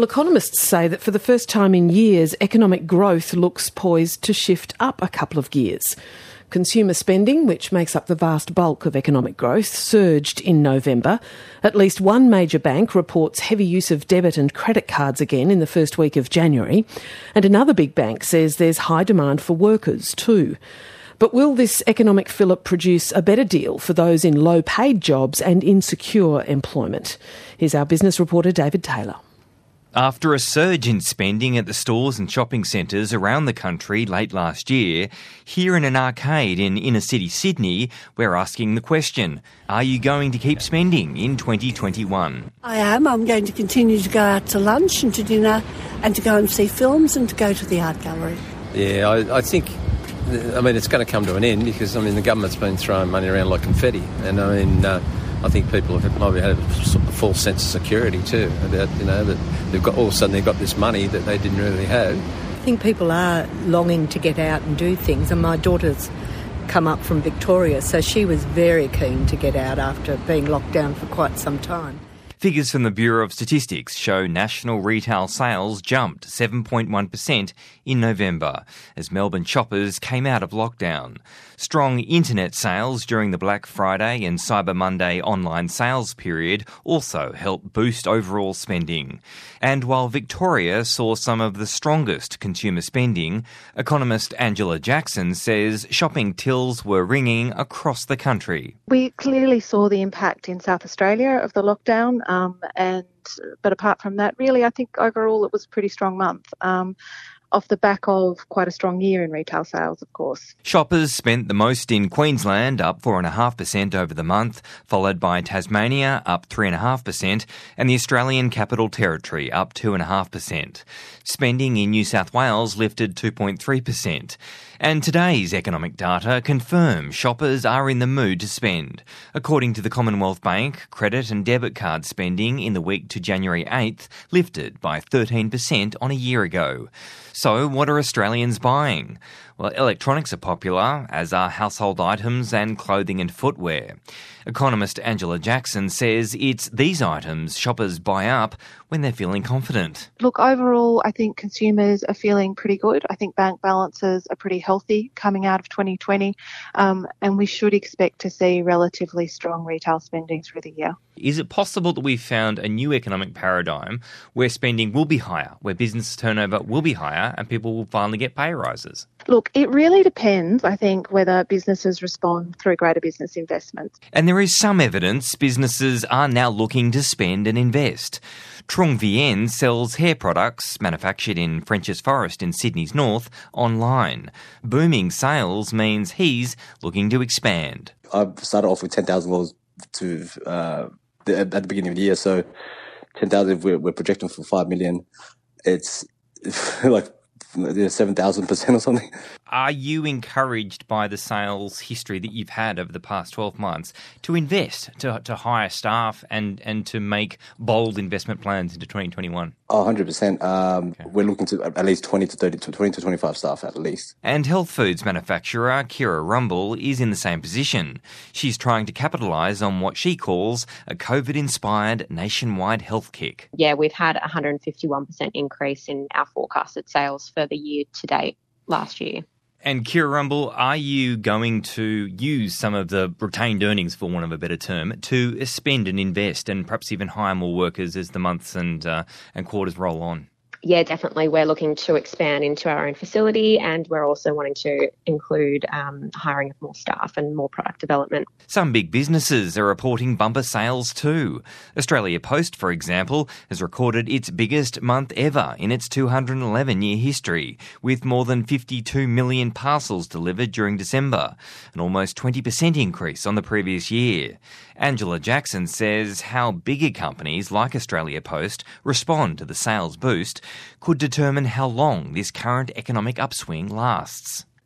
Well, economists say that for the first time in years, economic growth looks poised to shift up a couple of gears. Consumer spending, which makes up the vast bulk of economic growth, surged in November. At least one major bank reports heavy use of debit and credit cards again in the first week of January. And another big bank says there's high demand for workers too. But will this economic fillip produce a better deal for those in low-paid jobs and insecure employment? Here's our business reporter, David Taylor. After a surge in spending at the stores and shopping centres around the country late last year, here in an arcade in inner-city Sydney, we're asking the question, are you going to keep spending in 2021? I am. I'm going to continue to go out to lunch and to dinner and to go and see films and to go to the art gallery. Yeah, I think, it's going to come to an end because, the government's been throwing money around like confetti. And, I think people have probably had a false sense of security too, about, that they've got, all of a sudden they've got this money that they didn't really have. I think people are longing to get out and do things, and my daughter's come up from Victoria, so she was very keen to get out after being locked down for quite some time. Figures from the Bureau of Statistics show national retail sales jumped 7.1% in November as Melbourne shoppers came out of lockdown. Strong internet sales during the Black Friday and Cyber Monday online sales period also helped boost overall spending. And while Victoria saw some of the strongest consumer spending, economist Angela Jackson says shopping tills were ringing across the country. We clearly saw the impact in South Australia of the lockdown. But apart from that, really, I think overall it was a pretty strong month, off the back of quite a strong year in retail sales, of course. Shoppers spent the most in Queensland, up 4.5% over the month, followed by Tasmania, up 3.5%, and the Australian Capital Territory, up 2.5%. Spending in New South Wales lifted 2.3%. And today's economic data confirms shoppers are in the mood to spend. According to the Commonwealth Bank, credit and debit card spending in the week to January 8th lifted by 13% on a year ago. So what are Australians buying? Well, electronics are popular, as are household items and clothing and footwear. Economist Angela Jackson says it's these items shoppers buy up when they're feeling confident. Look, overall, I think consumers are feeling pretty good. I think bank balances are pretty healthy coming out of 2020, and we should expect to see relatively strong retail spending through the year. Is it possible that we've found a new economic paradigm where spending will be higher, where business turnover will be higher and people will finally get pay rises? Look, it really depends, I think, whether businesses respond through greater business investments. And there is some evidence businesses are now looking to spend and invest. Trung Vien sells hair products manufactured in Frenchs Forest in Sydney's north online. Booming sales means he's looking to expand. I started off with $10,000 at the beginning of the year, so 10,000 we're projecting for 5 million. It's like 7,000% or something. Are you encouraged by the sales history that you've had over the past 12 months to invest, to hire staff and to make bold investment plans into 2021? Oh, 100%. We're looking to at least 20 to 25 staff at least. And health foods manufacturer Kira Rumble is in the same position. She's trying to capitalise on what she calls a COVID-inspired nationwide health kick. Yeah, we've had a 151% increase in our forecasted sales for the year to date last year. And Kira Rumble, are you going to use some of the retained earnings, for want of a better term, to spend and invest and perhaps even hire more workers as the months and quarters roll on? Yeah, definitely. We're looking to expand into our own facility, and we're also wanting to include hiring of more staff and more product development. Some big businesses are reporting bumper sales too. Australia Post, for example, has recorded its biggest month ever in its 211-year history, with more than 52 million parcels delivered during December, an almost 20% increase on the previous year. Angela Jackson says how bigger companies like Australia Post respond to the sales boost could determine how long this current economic upswing lasts.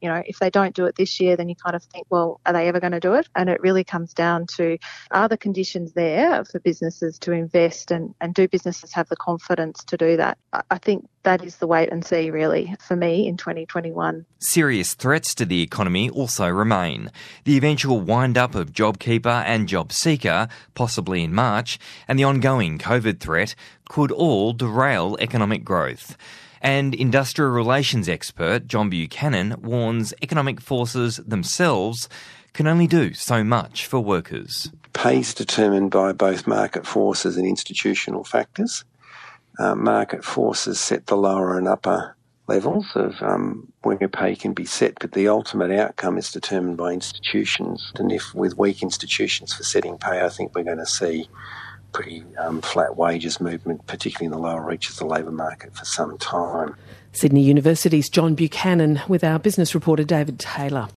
You know, if they don't do it this year, then you kind of think, well, are they ever going to do it? And it really comes down to, are the conditions there for businesses to invest, and do businesses have the confidence to do that? I think that is the wait and see, really, for me in 2021. Serious threats to the economy also remain. The eventual wind-up of JobKeeper and JobSeeker, possibly in March, and the ongoing COVID threat could all derail economic growth. And industrial relations expert John Buchanan warns economic forces themselves can only do so much for workers. Pay is determined by both market forces and institutional factors. Market forces set the lower and upper levels of where pay can be set, but the ultimate outcome is determined by institutions. And if with weak institutions for setting pay, I think we're going to see pretty flat wages movement, particularly in the lower reaches of the labour market, for some time. Sydney University's John Buchanan with our business reporter David Taylor.